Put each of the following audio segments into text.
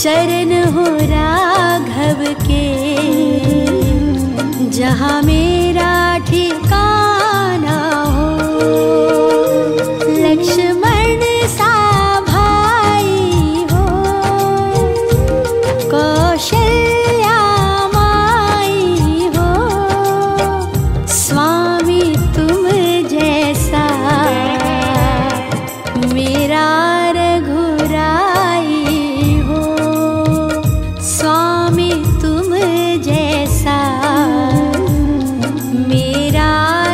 शरण हो राघव के, जहाँ मेरा ठिकाना हो। लक्ष्मण सा भाई हो, कौशल्या माई हो, स्वामी तुम जैसा मेरा रघुराई हो। स्वामी तुम जैसा मेरा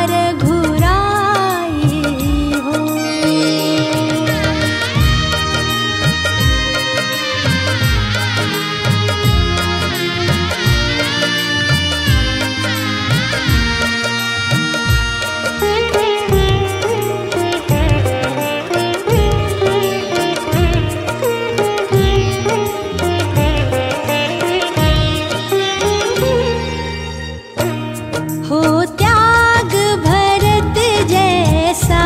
रघुराई हो। हो त्याग भरत जैसा,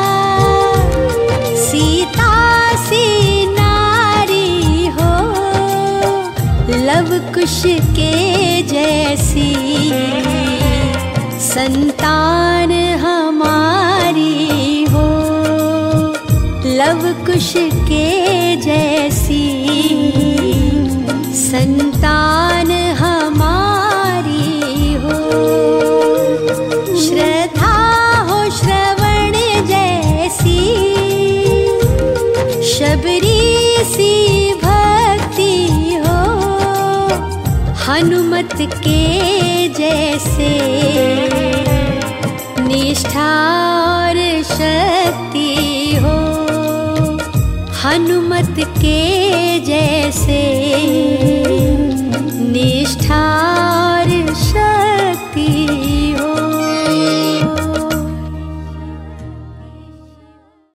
सीता सी नारी हो, लव कुश के जैसी संतान हमारी हो। लव कुश के जैसी संतान हमारी हो। श्रद्धा हो श्रवण जैसी, शबरी सी भक्ति हो, हनुमत के जैसे निष्ठा और शक्ति हो। हनुमत के जैसे